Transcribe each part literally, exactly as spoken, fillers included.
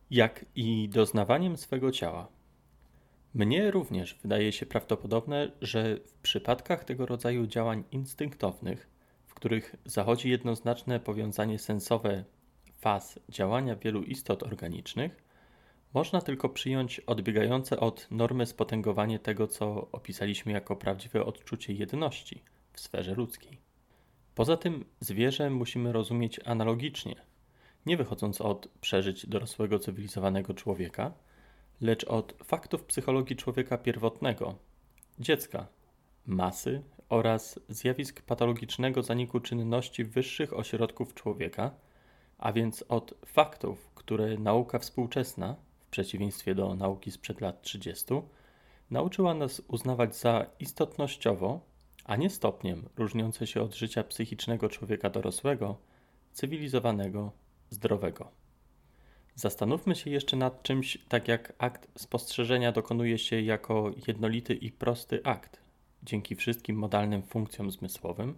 jak i doznawaniem swego ciała. Mnie również wydaje się prawdopodobne, że w przypadkach tego rodzaju działań instynktownych, w których zachodzi jednoznaczne powiązanie sensowe faz działania wielu istot organicznych, można tylko przyjąć odbiegające od normy spotęgowanie tego, co opisaliśmy jako prawdziwe odczucie jedności w sferze ludzkiej. Poza tym zwierzę musimy rozumieć analogicznie, nie wychodząc od przeżyć dorosłego cywilizowanego człowieka, lecz od faktów psychologii człowieka pierwotnego, dziecka, masy oraz zjawisk patologicznego zaniku czynności wyższych ośrodków człowieka, a więc od faktów, które nauka współczesna, w przeciwieństwie do nauki sprzed lat trzydziestu, nauczyła nas uznawać za istotnościowo, a nie stopniem różniące się od życia psychicznego człowieka dorosłego, cywilizowanego, zdrowego. Zastanówmy się jeszcze nad czymś, tak jak akt spostrzeżenia dokonuje się jako jednolity i prosty akt, dzięki wszystkim modalnym funkcjom zmysłowym,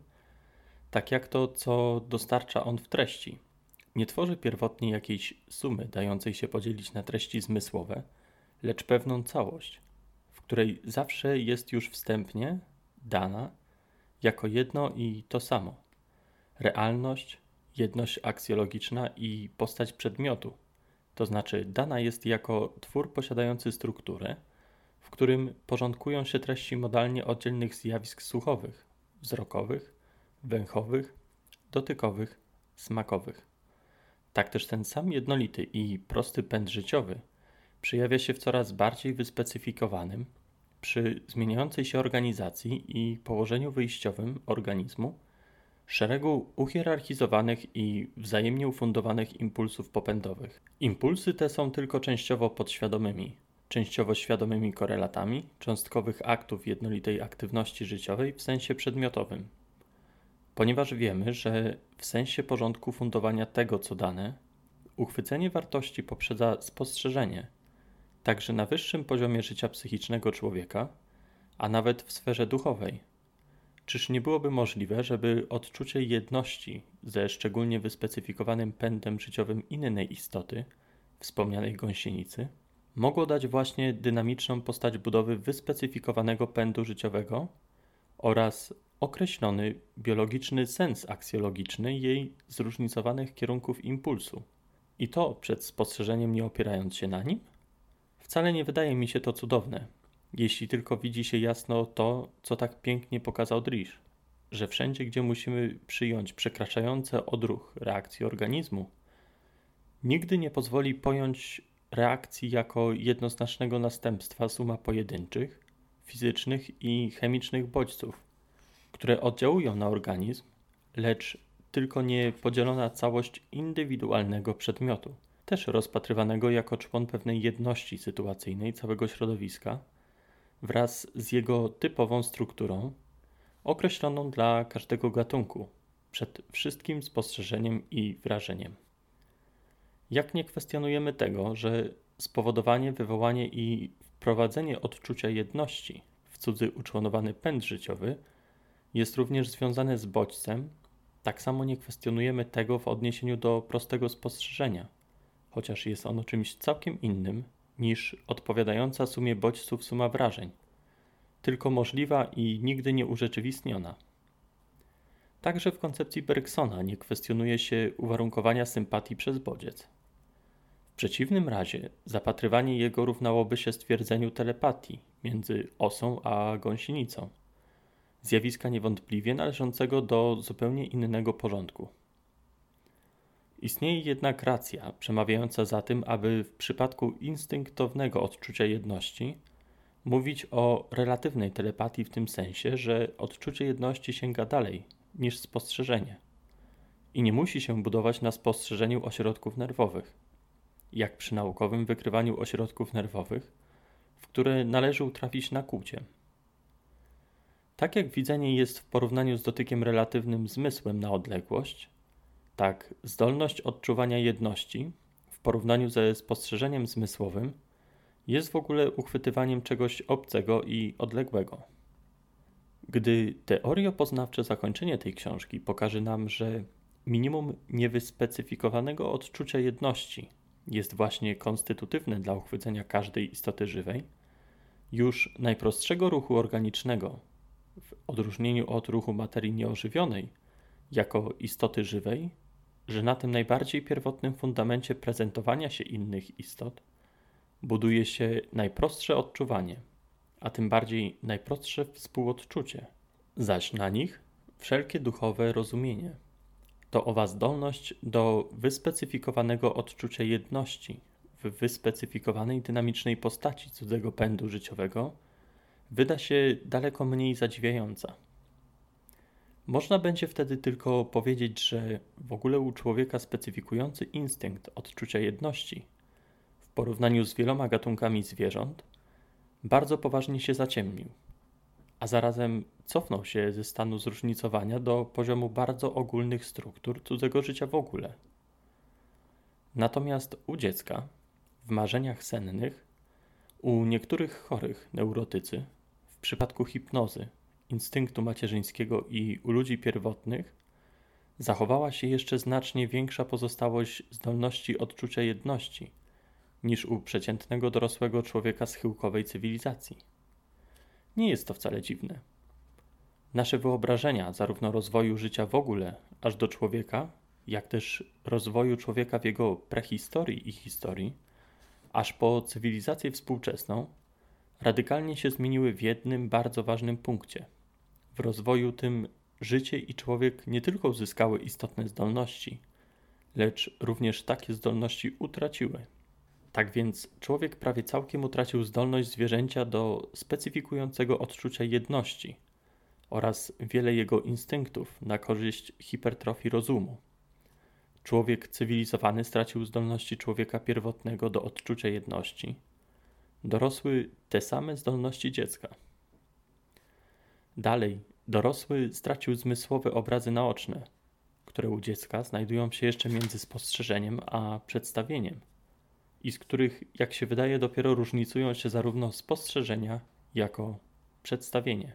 tak jak to, co dostarcza on w treści. Nie tworzy pierwotnie jakiejś sumy dającej się podzielić na treści zmysłowe, lecz pewną całość, w której zawsze jest już wstępnie dana jako jedno i to samo. Realność, jedność aksjologiczna i postać przedmiotu, to znaczy dana jest jako twór posiadający strukturę, w którym porządkują się treści modalnie oddzielnych zjawisk słuchowych, wzrokowych, węchowych, dotykowych, smakowych. Tak też ten sam jednolity i prosty pęd życiowy przejawia się w coraz bardziej wyspecyfikowanym, przy zmieniającej się organizacji i położeniu wyjściowym organizmu, szeregu uhierarchizowanych i wzajemnie ufundowanych impulsów popędowych. Impulsy te są tylko częściowo podświadomymi, częściowo świadomymi korelatami cząstkowych aktów jednolitej aktywności życiowej w sensie przedmiotowym. Ponieważ wiemy, że w sensie porządku fundowania tego, co dane, uchwycenie wartości poprzedza spostrzeżenie, także na wyższym poziomie życia psychicznego człowieka, a nawet w sferze duchowej. Czyż nie byłoby możliwe, żeby odczucie jedności ze szczególnie wyspecyfikowanym pędem życiowym innej istoty, wspomnianej gąsienicy, mogło dać właśnie dynamiczną postać budowy wyspecyfikowanego pędu życiowego oraz określony biologiczny sens aksjologiczny jej zróżnicowanych kierunków impulsu? I to przed spostrzeżeniem nie opierając się na nim? Wcale nie wydaje mi się to cudowne, jeśli tylko widzi się jasno to, co tak pięknie pokazał Drish, że wszędzie, gdzie musimy przyjąć przekraczające odruch reakcji organizmu, nigdy nie pozwoli pojąć reakcji jako jednoznacznego następstwa suma pojedynczych, fizycznych i chemicznych bodźców, które oddziałują na organizm, lecz tylko niepodzielona całość indywidualnego przedmiotu, też rozpatrywanego jako człon pewnej jedności sytuacyjnej całego środowiska, wraz z jego typową strukturą, określoną dla każdego gatunku, przed wszystkim spostrzeżeniem i wrażeniem. Jak nie kwestionujemy tego, że spowodowanie, wywołanie i wprowadzenie odczucia jedności w cudzy uczłonowany pęd życiowy jest również związane z bodźcem, tak samo nie kwestionujemy tego w odniesieniu do prostego spostrzeżenia, chociaż jest ono czymś całkiem innym niż odpowiadająca sumie bodźców suma wrażeń, tylko możliwa i nigdy nie urzeczywistniona. Także w koncepcji Bergsona nie kwestionuje się uwarunkowania sympatii przez bodziec. W przeciwnym razie zapatrywanie jego równałoby się stwierdzeniu telepatii między osą a gąsienicą, zjawiska niewątpliwie należącego do zupełnie innego porządku. Istnieje jednak racja przemawiająca za tym, aby w przypadku instynktownego odczucia jedności mówić o relatywnej telepatii w tym sensie, że odczucie jedności sięga dalej niż spostrzeżenie i nie musi się budować na spostrzeżeniu ośrodków nerwowych, jak przy naukowym wykrywaniu ośrodków nerwowych, w które należy utrafić nakłuciem. Tak jak widzenie jest w porównaniu z dotykiem relatywnym zmysłem na odległość, tak zdolność odczuwania jedności w porównaniu ze spostrzeżeniem zmysłowym jest w ogóle uchwytywaniem czegoś obcego i odległego. Gdy teorio-poznawcze zakończenie tej książki pokaże nam, że minimum niewyspecyfikowanego odczucia jedności jest właśnie konstytutywne dla uchwycenia każdej istoty żywej, już najprostszego ruchu organicznego, w odróżnieniu od ruchu materii nieożywionej, jako istoty żywej, że na tym najbardziej pierwotnym fundamencie prezentowania się innych istot buduje się najprostsze odczuwanie, a tym bardziej najprostsze współodczucie, zaś na nich wszelkie duchowe rozumienie. To owa zdolność do wyspecyfikowanego odczucia jedności w wyspecyfikowanej dynamicznej postaci cudzego pędu życiowego wyda się daleko mniej zadziwiająca. Można będzie wtedy tylko powiedzieć, że w ogóle u człowieka specyfikujący instynkt odczucia jedności w porównaniu z wieloma gatunkami zwierząt bardzo poważnie się zaciemnił, a zarazem cofnął się ze stanu zróżnicowania do poziomu bardzo ogólnych struktur cudzego życia w ogóle. Natomiast u dziecka, w marzeniach sennych, u niektórych chorych neurotycy, w przypadku hipnozy, instynktu macierzyńskiego i u ludzi pierwotnych, zachowała się jeszcze znacznie większa pozostałość zdolności odczucia jedności niż u przeciętnego dorosłego człowieka schyłkowej cywilizacji. Nie jest to wcale dziwne. Nasze wyobrażenia zarówno rozwoju życia w ogóle, aż do człowieka, jak też rozwoju człowieka w jego prehistorii i historii, aż po cywilizację współczesną, radykalnie się zmieniły w jednym bardzo ważnym punkcie. W rozwoju tym życie i człowiek nie tylko uzyskały istotne zdolności, lecz również takie zdolności utraciły. Tak więc człowiek prawie całkiem utracił zdolność zwierzęcia do specyfikującego odczucia jedności oraz wiele jego instynktów na korzyść hipertrofii rozumu. Człowiek cywilizowany stracił zdolności człowieka pierwotnego do odczucia jedności. Dorosły te same zdolności dziecka. Dalej, dorosły stracił zmysłowe obrazy naoczne, które u dziecka znajdują się jeszcze między spostrzeżeniem a przedstawieniem i z których, jak się wydaje, dopiero różnicują się zarówno spostrzeżenia, jako przedstawienie.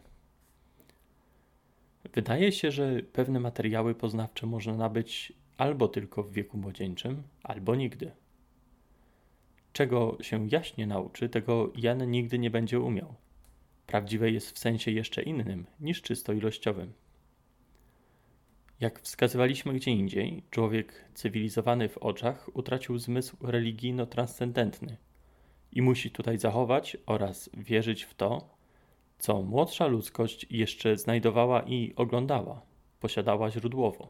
Wydaje się, że pewne materiały poznawcze można nabyć albo tylko w wieku młodzieńczym, albo nigdy. Czego się jaśnie nauczy, tego Jan nigdy nie będzie umiał. Prawdziwe jest w sensie jeszcze innym niż czysto ilościowym. Jak wskazywaliśmy gdzie indziej, człowiek cywilizowany w oczach utracił zmysł religijno-transcendentny i musi tutaj zachować oraz wierzyć w to, co młodsza ludzkość jeszcze znajdowała i oglądała, posiadała źródłowo.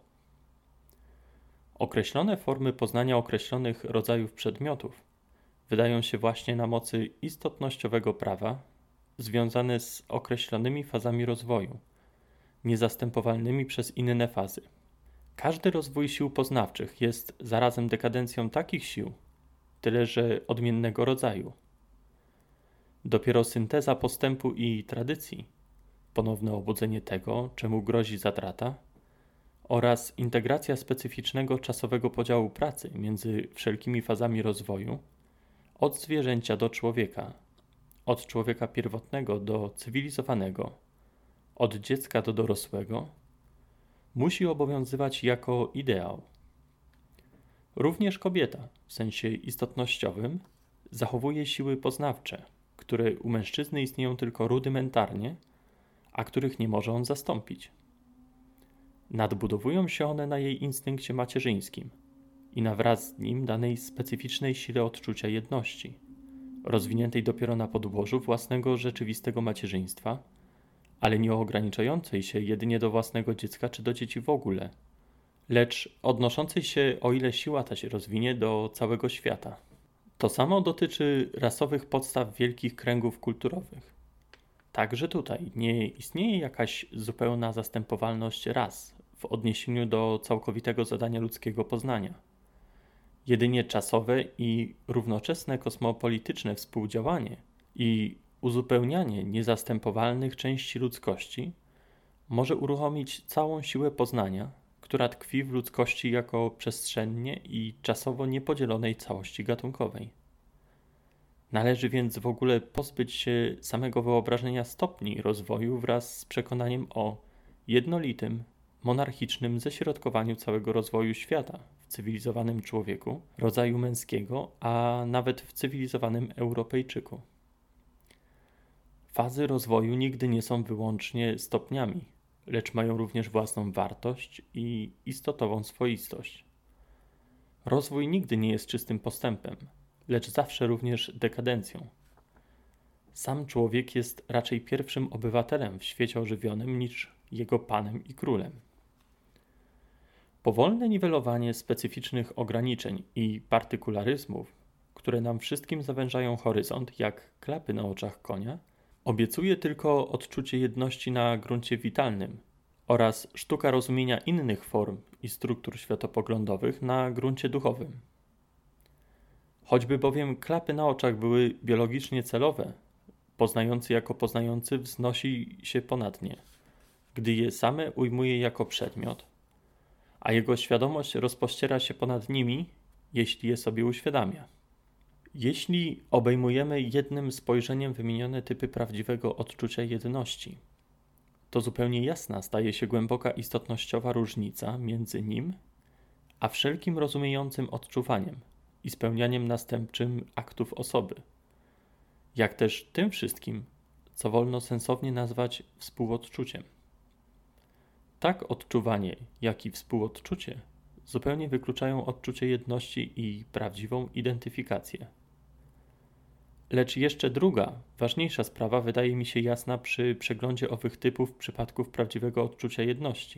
Określone formy poznania określonych rodzajów przedmiotów wydają się właśnie na mocy istotnościowego prawa związane z określonymi fazami rozwoju, niezastępowalnymi przez inne fazy. Każdy rozwój sił poznawczych jest zarazem dekadencją takich sił, tyle że odmiennego rodzaju. Dopiero synteza postępu i tradycji, ponowne obudzenie tego, czemu grozi zatrata, oraz integracja specyficznego czasowego podziału pracy między wszelkimi fazami rozwoju, od zwierzęcia do człowieka, od człowieka pierwotnego do cywilizowanego, od dziecka do dorosłego, musi obowiązywać jako ideał. Również kobieta, w sensie istotnościowym, zachowuje siły poznawcze, które u mężczyzny istnieją tylko rudymentarnie, a których nie może on zastąpić. Nadbudowują się one na jej instynkcie macierzyńskim i na wraz z nim danej specyficznej sile odczucia jedności, rozwiniętej dopiero na podłożu własnego rzeczywistego macierzyństwa, ale nie ograniczającej się jedynie do własnego dziecka czy do dzieci w ogóle, lecz odnoszącej się, o ile siła ta się rozwinie, do całego świata. To samo dotyczy rasowych podstaw wielkich kręgów kulturowych. Także tutaj nie istnieje jakaś zupełna zastępowalność ras w odniesieniu do całkowitego zadania ludzkiego poznania. Jedynie czasowe i równoczesne kosmopolityczne współdziałanie i uzupełnianie niezastępowalnych części ludzkości może uruchomić całą siłę poznania, która tkwi w ludzkości jako przestrzennie i czasowo niepodzielonej całości gatunkowej. Należy więc w ogóle pozbyć się samego wyobrażenia stopni rozwoju wraz z przekonaniem o jednolitym, monarchicznym ześrodkowaniu całego rozwoju świata w cywilizowanym człowieku, rodzaju męskiego, a nawet w cywilizowanym Europejczyku. Fazy rozwoju nigdy nie są wyłącznie stopniami, lecz mają również własną wartość i istotową swoistość. Rozwój nigdy nie jest czystym postępem, lecz zawsze również dekadencją. Sam człowiek jest raczej pierwszym obywatelem w świecie ożywionym niż jego panem i królem. Powolne niwelowanie specyficznych ograniczeń i partykularyzmów, które nam wszystkim zawężają horyzont jak klapy na oczach konia, obiecuje tylko odczucie jedności na gruncie witalnym oraz sztuka rozumienia innych form i struktur światopoglądowych na gruncie duchowym. Choćby bowiem klapy na oczach były biologicznie celowe, poznający jako poznający wznosi się ponad nie, gdy je same ujmuje jako przedmiot, a jego świadomość rozpościera się ponad nimi, jeśli je sobie uświadamia. Jeśli obejmujemy jednym spojrzeniem wymienione typy prawdziwego odczucia jedności, to zupełnie jasna staje się głęboka istotnościowa różnica między nim a wszelkim rozumiejącym odczuwaniem i spełnianiem następczym aktów osoby, jak też tym wszystkim, co wolno sensownie nazwać współodczuciem. Tak odczuwanie, jak i współodczucie zupełnie wykluczają odczucie jedności i prawdziwą identyfikację. Lecz jeszcze druga, ważniejsza sprawa wydaje mi się jasna przy przeglądzie owych typów przypadków prawdziwego odczucia jedności.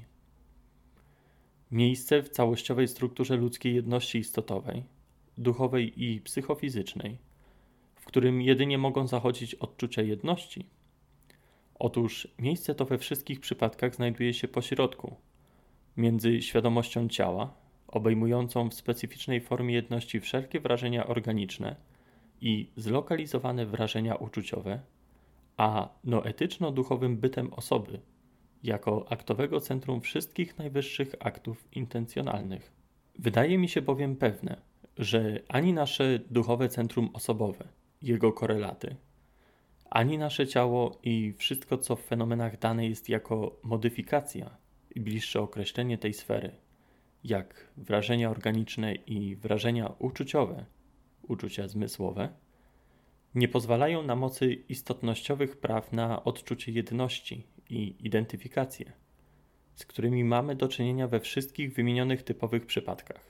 Miejsce w całościowej strukturze ludzkiej jedności istotowej, duchowej i psychofizycznej, w którym jedynie mogą zachodzić odczucia jedności. Otóż miejsce to we wszystkich przypadkach znajduje się pośrodku, między świadomością ciała, obejmującą w specyficznej formie jedności wszelkie wrażenia organiczne i zlokalizowane wrażenia uczuciowe, a noetyczno-duchowym bytem osoby, jako aktowego centrum wszystkich najwyższych aktów intencjonalnych. Wydaje mi się bowiem pewne, że ani nasze duchowe centrum osobowe, jego korelaty, ani nasze ciało i wszystko, co w fenomenach dane jest jako modyfikacja i bliższe określenie tej sfery, jak wrażenia organiczne i wrażenia uczuciowe, uczucia zmysłowe, nie pozwalają na mocy istotnościowych praw na odczucie jedności i identyfikację, z którymi mamy do czynienia we wszystkich wymienionych typowych przypadkach.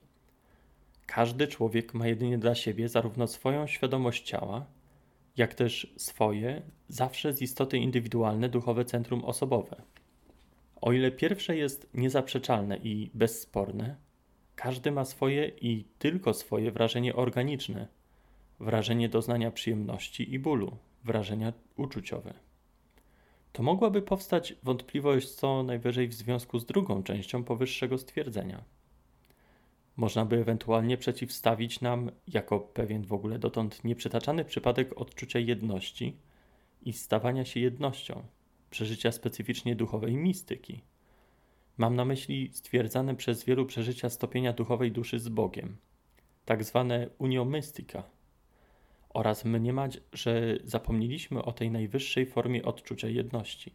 Każdy człowiek ma jedynie dla siebie zarówno swoją świadomość ciała, jak też swoje, zawsze z istoty indywidualne duchowe centrum osobowe. O ile pierwsze jest niezaprzeczalne i bezsporne, każdy ma swoje i tylko swoje wrażenie organiczne, wrażenie doznania przyjemności i bólu, wrażenia uczuciowe. To mogłaby powstać wątpliwość co najwyżej w związku z drugą częścią powyższego stwierdzenia. Można by ewentualnie przeciwstawić nam, jako pewien w ogóle dotąd nieprzytaczany przypadek odczucia jedności i stawania się jednością, przeżycia specyficznie duchowej mistyki. Mam na myśli stwierdzane przez wielu przeżycia stopienia duchowej duszy z Bogiem, tak zwane unio mystica, oraz mniemać, że zapomnieliśmy o tej najwyższej formie odczucia jedności.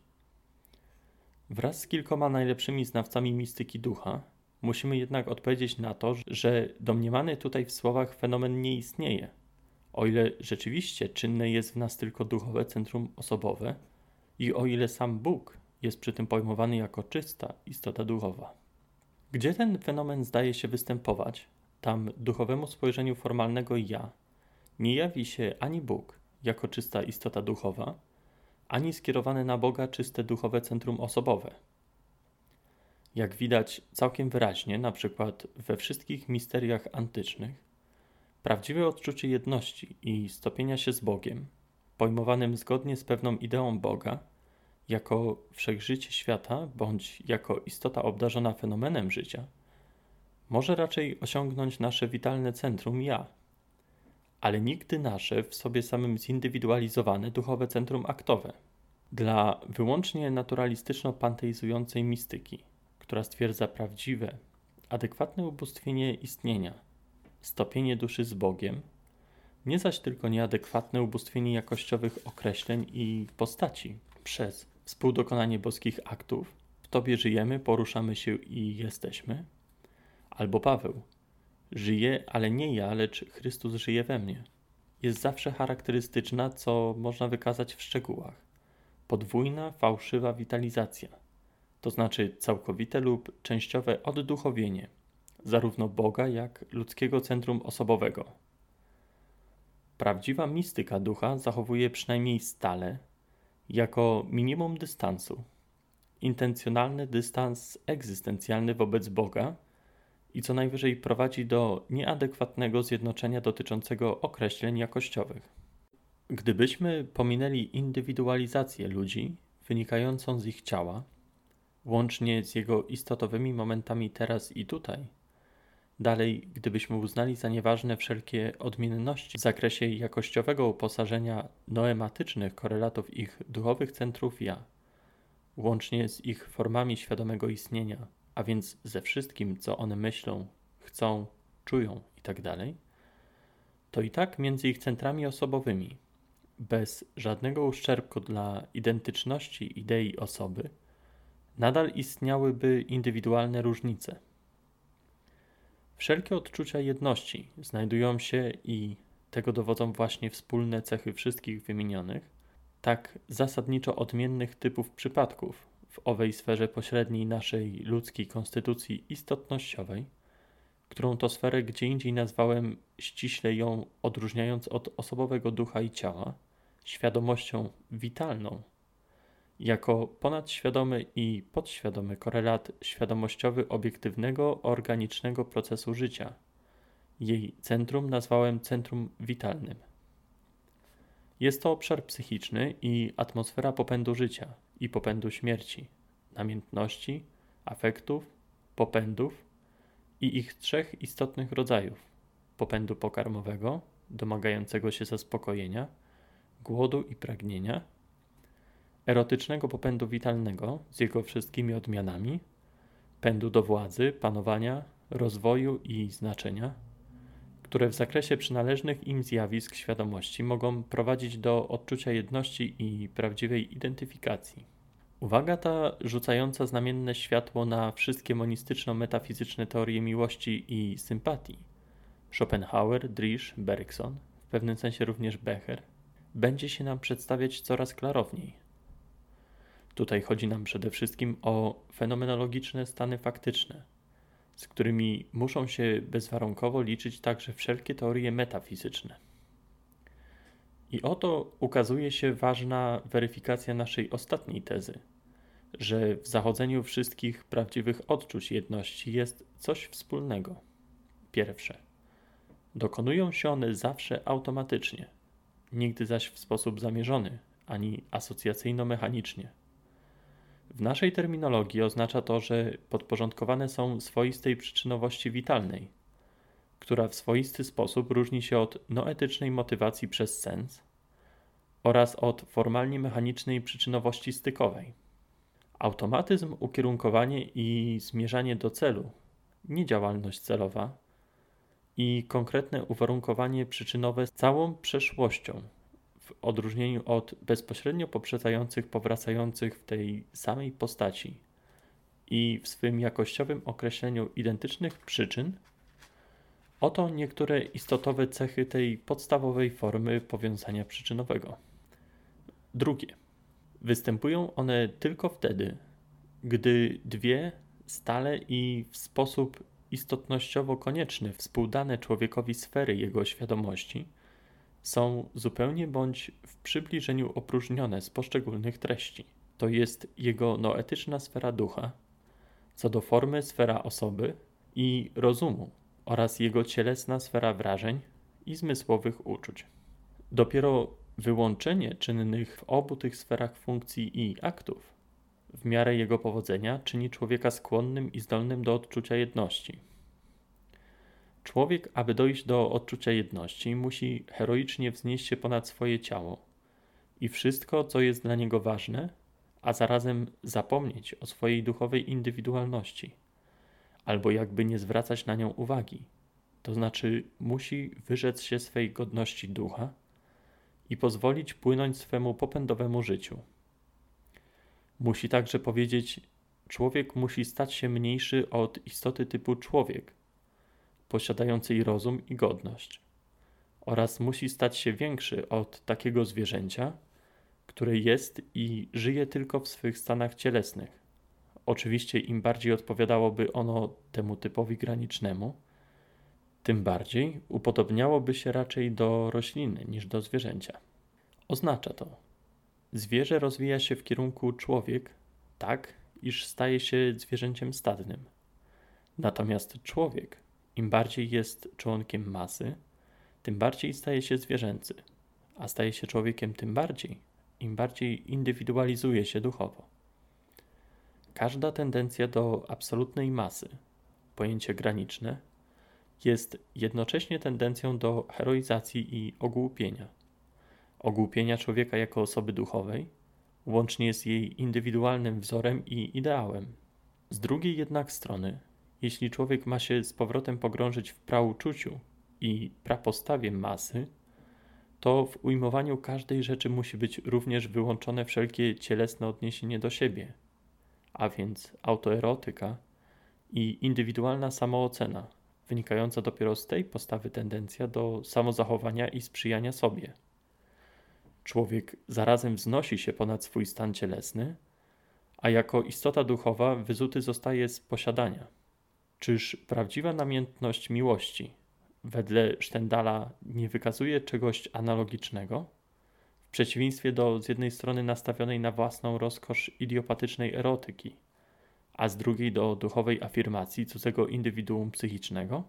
Wraz z kilkoma najlepszymi znawcami mistyki ducha musimy jednak odpowiedzieć na to, że domniemany tutaj w słowach fenomen nie istnieje, o ile rzeczywiście czynne jest w nas tylko duchowe centrum osobowe i o ile sam Bóg jest przy tym pojmowany jako czysta istota duchowa. Gdzie ten fenomen zdaje się występować, tam duchowemu spojrzeniu formalnego ja nie jawi się ani Bóg jako czysta istota duchowa, ani skierowane na Boga czyste duchowe centrum osobowe. Jak widać całkiem wyraźnie, na przykład we wszystkich misteriach antycznych, prawdziwe odczucie jedności i stopienia się z Bogiem, pojmowanym zgodnie z pewną ideą Boga, jako wszechżycie świata bądź jako istota obdarzona fenomenem życia, może raczej osiągnąć nasze witalne centrum ja, ale nigdy nasze w sobie samym zindywidualizowane duchowe centrum aktowe. Dla wyłącznie naturalistyczno-panteizującej mistyki, która stwierdza prawdziwe, adekwatne ubóstwienie istnienia, stopienie duszy z Bogiem, nie zaś tylko nieadekwatne ubóstwienie jakościowych określeń i postaci przez współdokonanie boskich aktów, w Tobie żyjemy, poruszamy się i jesteśmy. Albo Paweł, żyję, ale nie ja, lecz Chrystus żyje we mnie. Jest zawsze charakterystyczna, co można wykazać w szczegółach. Podwójna, fałszywa witalizacja, to znaczy całkowite lub częściowe odduchowienie, zarówno Boga, jak ludzkiego centrum osobowego. Prawdziwa mistyka ducha zachowuje przynajmniej stale, jako minimum dystansu, intencjonalny dystans egzystencjalny wobec Boga i co najwyżej prowadzi do nieadekwatnego zjednoczenia dotyczącego określeń jakościowych. Gdybyśmy pominęli indywidualizację ludzi wynikającą z ich ciała, łącznie z jego istotowymi momentami teraz i tutaj, dalej, gdybyśmy uznali za nieważne wszelkie odmienności w zakresie jakościowego uposażenia noematycznych korelatów ich duchowych centrów ja, łącznie z ich formami świadomego istnienia, a więc ze wszystkim, co one myślą, chcą, czują itd., to i tak między ich centrami osobowymi, bez żadnego uszczerbku dla identyczności idei osoby, nadal istniałyby indywidualne różnice. Wszelkie odczucia jedności znajdują się i tego dowodzą właśnie wspólne cechy wszystkich wymienionych, tak zasadniczo odmiennych typów przypadków w owej sferze pośredniej naszej ludzkiej konstytucji istotnościowej, którą to sferę gdzie indziej nazwałem, ściśle ją odróżniając od osobowego ducha i ciała, świadomością witalną, jako ponadświadomy i podświadomy korelat świadomościowy obiektywnego, organicznego procesu życia. Jej centrum nazwałem centrum witalnym. Jest to obszar psychiczny i atmosfera popędu życia i popędu śmierci, namiętności, afektów, popędów i ich trzech istotnych rodzajów: popędu pokarmowego, domagającego się zaspokojenia, głodu i pragnienia, erotycznego popędu witalnego z jego wszystkimi odmianami, pędu do władzy, panowania, rozwoju i znaczenia, które w zakresie przynależnych im zjawisk świadomości mogą prowadzić do odczucia jedności i prawdziwej identyfikacji. Uwaga ta rzucająca znamienne światło na wszystkie monistyczno-metafizyczne teorie miłości i sympatii, Schopenhauer, Drisch, Bergson, w pewnym sensie również Becher, będzie się nam przedstawiać coraz klarowniej. Tutaj chodzi nam przede wszystkim o fenomenologiczne stany faktyczne, z którymi muszą się bezwarunkowo liczyć także wszelkie teorie metafizyczne. I oto ukazuje się ważna weryfikacja naszej ostatniej tezy, że w zachodzeniu wszystkich prawdziwych odczuć jedności jest coś wspólnego. Pierwsze, dokonują się one zawsze automatycznie, nigdy zaś w sposób zamierzony, ani asocjacyjno-mechanicznie. W naszej terminologii oznacza to, że podporządkowane są swoistej przyczynowości witalnej, która w swoisty sposób różni się od noetycznej motywacji przez sens oraz od formalnie mechanicznej przyczynowości stykowej. Automatyzm, ukierunkowanie i zmierzanie do celu, nie działalność celowa, i konkretne uwarunkowanie przyczynowe z całą przeszłością, w odróżnieniu od bezpośrednio poprzedzających, powracających w tej samej postaci i w swym jakościowym określeniu identycznych przyczyn, oto niektóre istotowe cechy tej podstawowej formy powiązania przyczynowego. Drugie. Występują one tylko wtedy, gdy dwie stale i w sposób istotnościowo konieczny współdane człowiekowi sfery jego świadomości są zupełnie bądź w przybliżeniu opróżnione z poszczególnych treści. To jest jego noetyczna sfera ducha, co do formy sfera osoby i rozumu oraz jego cielesna sfera wrażeń i zmysłowych uczuć. Dopiero wyłączenie czynnych w obu tych sferach funkcji i aktów w miarę jego powodzenia czyni człowieka skłonnym i zdolnym do odczucia jedności. Człowiek, aby dojść do odczucia jedności, musi heroicznie wznieść się ponad swoje ciało i wszystko, co jest dla niego ważne, a zarazem zapomnieć o swojej duchowej indywidualności, albo jakby nie zwracać na nią uwagi, to znaczy musi wyrzec się swej godności ducha i pozwolić płynąć swemu popędowemu życiu. Musi także powiedzieć: człowiek musi stać się mniejszy od istoty typu człowiek, posiadającej rozum i godność, oraz musi stać się większy od takiego zwierzęcia, które jest i żyje tylko w swych stanach cielesnych. Oczywiście im bardziej odpowiadałoby ono temu typowi granicznemu, tym bardziej upodobniałoby się raczej do rośliny niż do zwierzęcia. Oznacza to, zwierzę rozwija się w kierunku człowiek tak, iż staje się zwierzęciem stadnym. Natomiast człowiek, im bardziej jest członkiem masy, tym bardziej staje się zwierzęcy, a staje się człowiekiem tym bardziej, im bardziej indywidualizuje się duchowo. Każda tendencja do absolutnej masy, pojęcie graniczne, jest jednocześnie tendencją do heroizacji i ogłupienia. Ogłupienia człowieka jako osoby duchowej, łącznie z jej indywidualnym wzorem i ideałem. Z drugiej jednak strony, jeśli człowiek ma się z powrotem pogrążyć w prauczuciu i prapostawie masy, to w ujmowaniu każdej rzeczy musi być również wyłączone wszelkie cielesne odniesienie do siebie, a więc autoerotyka i indywidualna samoocena, wynikająca dopiero z tej postawy tendencja do samozachowania i sprzyjania sobie. Człowiek zarazem wznosi się ponad swój stan cielesny, a jako istota duchowa wyzuty zostaje z posiadania. Czyż prawdziwa namiętność miłości wedle Stendala nie wykazuje czegoś analogicznego? W przeciwieństwie do z jednej strony nastawionej na własną rozkosz idiopatycznej erotyki, a z drugiej do duchowej afirmacji cudzego indywiduum psychicznego?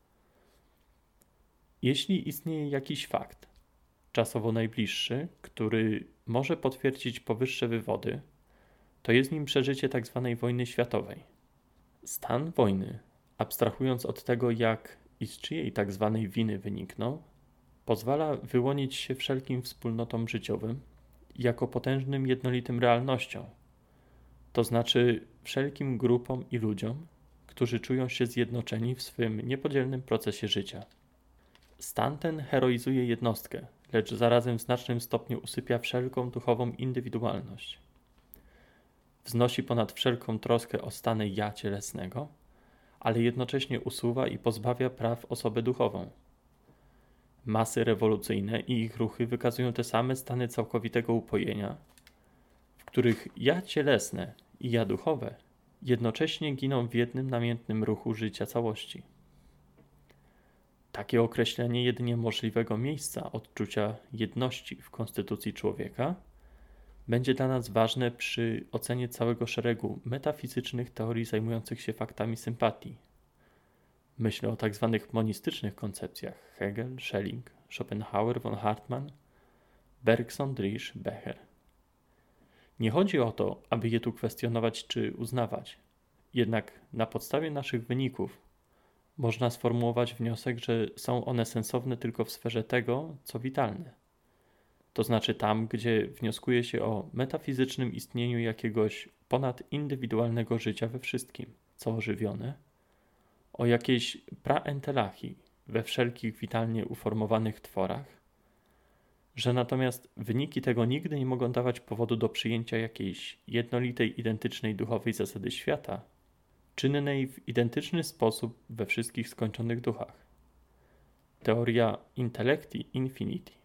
Jeśli istnieje jakiś fakt, czasowo najbliższy, który może potwierdzić powyższe wywody, to jest nim przeżycie tzw. wojny światowej. Stan wojny, abstrahując od tego, jak i z czyjej tzw. winy wyniknął, pozwala wyłonić się wszelkim wspólnotom życiowym jako potężnym jednolitym realnością, to znaczy wszelkim grupom i ludziom, którzy czują się zjednoczeni w swym niepodzielnym procesie życia. Stan ten heroizuje jednostkę, lecz zarazem w znacznym stopniu usypia wszelką duchową indywidualność. Wznosi ponad wszelką troskę o stan ja cielesnego, ale jednocześnie usuwa i pozbawia praw osobę duchową. Masy rewolucyjne i ich ruchy wykazują te same stany całkowitego upojenia, w których ja cielesne i ja duchowe jednocześnie giną w jednym namiętnym ruchu życia całości. Takie określenie jedynie możliwego miejsca odczucia jedności w konstytucji człowieka będzie dla nas ważne przy ocenie całego szeregu metafizycznych teorii zajmujących się faktami sympatii. Myślę o tzw. monistycznych koncepcjach Hegel, Schelling, Schopenhauer, von Hartmann, Bergson, Drisch, Becher. Nie chodzi o to, aby je tu kwestionować czy uznawać, jednak na podstawie naszych wyników można sformułować wniosek, że są one sensowne tylko w sferze tego, co witalne. To znaczy tam, gdzie wnioskuje się o metafizycznym istnieniu jakiegoś ponadindywidualnego życia we wszystkim, co ożywione, o jakiejś praentelachii we wszelkich witalnie uformowanych tworach, że natomiast wyniki tego nigdy nie mogą dawać powodu do przyjęcia jakiejś jednolitej, identycznej duchowej zasady świata, czynnej w identyczny sposób we wszystkich skończonych duchach. Teoria intellecti infiniti.